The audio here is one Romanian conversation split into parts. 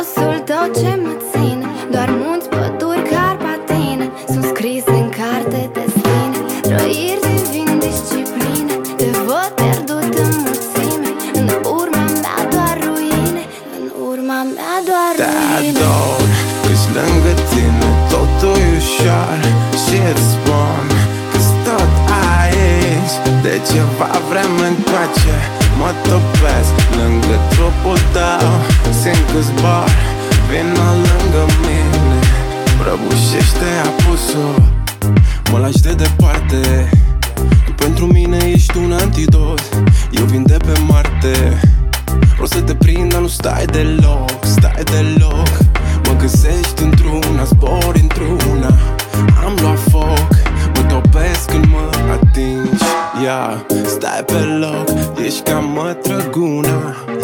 rosul tău ce mă ține. Doar munți, păduri, Carpatine sunt scrise în carte destine. Trăiri devin discipline, te văd pierdut în mulțime. În urma mea doar ruine, în urma mea doar ruine. Te ador, că-s lângă tine totul e ușor. Și îți spun că-s tot aici. De ceva vreme încoace mă topesc lângă trupul tău. Simt că zbor, vină lângă mine. Prăbușește apusul, mă lași de departe. Tu pentru mine ești un antidot, eu vin de pe Marte. Vreau să te prind, dar nu stai deloc, stai deloc. Mă găsești într-una, zbori într-una. Am luat foc, mă topesc când mă atingi. Stai pe loc, ești ca mătrăguna.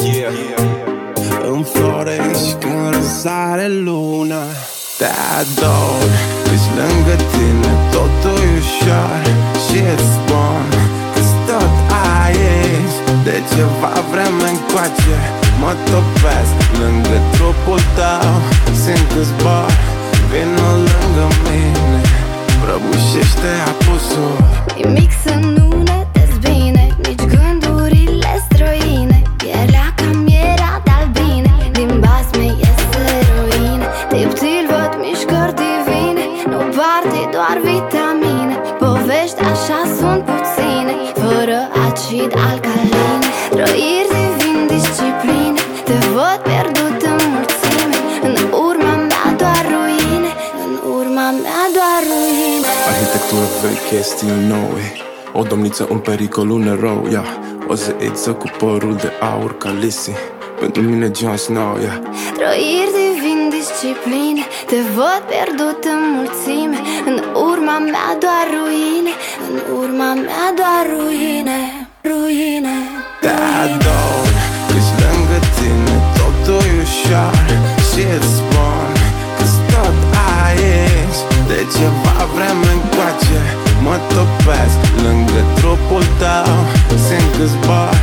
Înflorești când răsare luna. Te ador, că-s lângă tine totul e ușor. Și îți spun că-s tot aici. De ceva vreme încoace mă topesc lângă trupul tău. Simt că zbor, vină lângă mine. Prăbușește apusul. Nimic să nu ne dezbine, nici gândurile străine. Pielea cam era de-albine, din basme iese eroine. Tiptil văd mișcări divine, nu partii, doar vitamine. Povești așa sunt puține, fără acid alcaline. Trăiri devin discipline, te văd pierdut în mulțime. În urma mea doar ruine, în urma mea doar ruine. Arhitectură veche, stil nou, o domniță în pericol, un erou, o zeiță cu părul de aur ca Lizzie. Pentru mine Jon Snow, Trăiri devin discipline, te văd pierdut în mulțime. În urma mea doar ruine, în urma mea doar ruine, ruine. Te ador, că-s lângă tine totul e ușor. Și îți spun că-s tot aici. De ceva vreme încoace mă topesc lângă trupul tău. Simt că zbor,